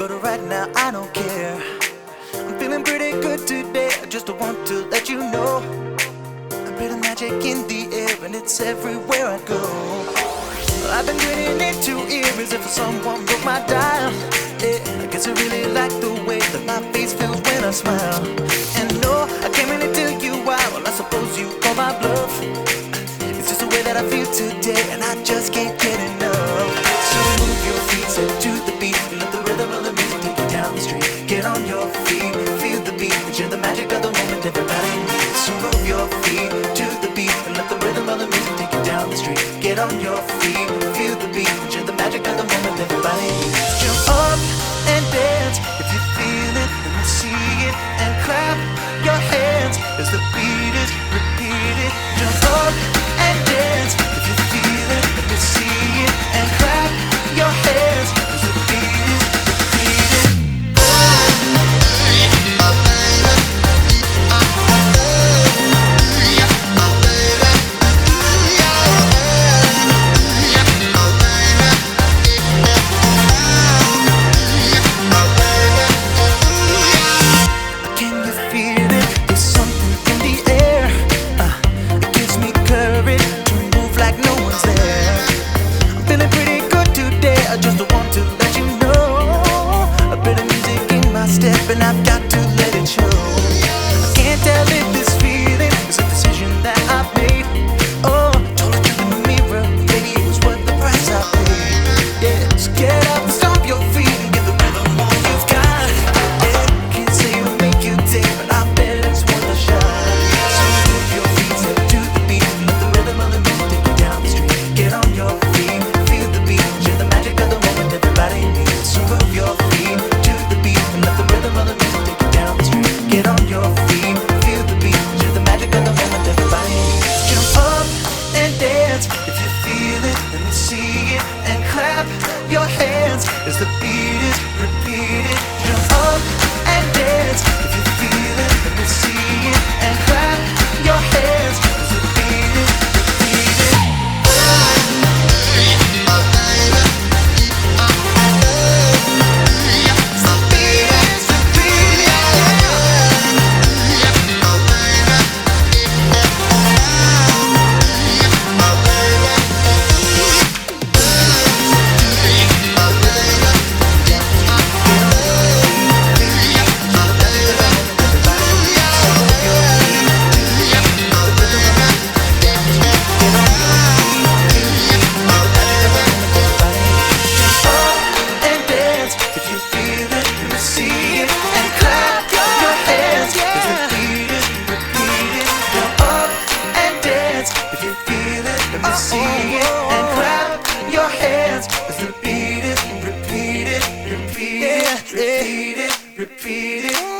but right now I don't care. I'm feeling pretty good today, I just want to let you know. A bit of magic in the air and it's everywhere I go. I've been grinning into ear as if someone broke my dial. Yeah, I guess I really like the way that my face feels when I smile. And no, I can't really tell you why, well I suppose you call my bluff. It's just the way that I feel today and I just can't get enough. So move your feet, step to the beat, let the rhythm of the music take you down the street. Get on your feet, feel the beat, and share the magic of the moment everybody needs. So move your feet to the beat and let the rhythm of the music take you down the street. Get on your feet, feel the beat, and share the magic of the moment everybody needs. Jump up and dance if you feel it, let me see it, and clap your hands as the beat is repeated. Jump up and dance if you feel it, let me see it, and clap your hands as the beat is repeated. Can you feel it? There's something in the air. It gives me courage to move like no one's there. I'm feeling pretty good today, I just want to let you know. A bit of music in my step and I've got to let it show. I can't tell if this feeling is a decision that I've made. Oh, told it in the mirror, baby, it was worth the price I paid. Yeah, so get up and stomp your feet and give the rhythm all you've got. Yeah, can't say it'll make you day, but I bet it's worth a shot. So move your feet, step to the beat, let the rhythm of the music take you down the street. Get on your feet, feel the beat, share the magic of the moment everybody needs. So move your feet to the beat and let the rhythm of the music take you down the street. Get on your feet, feel the beat, share the magic of the moment everybody needs. Jump up and dance if you feel it, let me see it, and clap your hands as the beat is repeated. Jump up and dance if you feel it, let me see it, and clap your hands as the beat is repeated. Repeat it, repeat it, repeat it.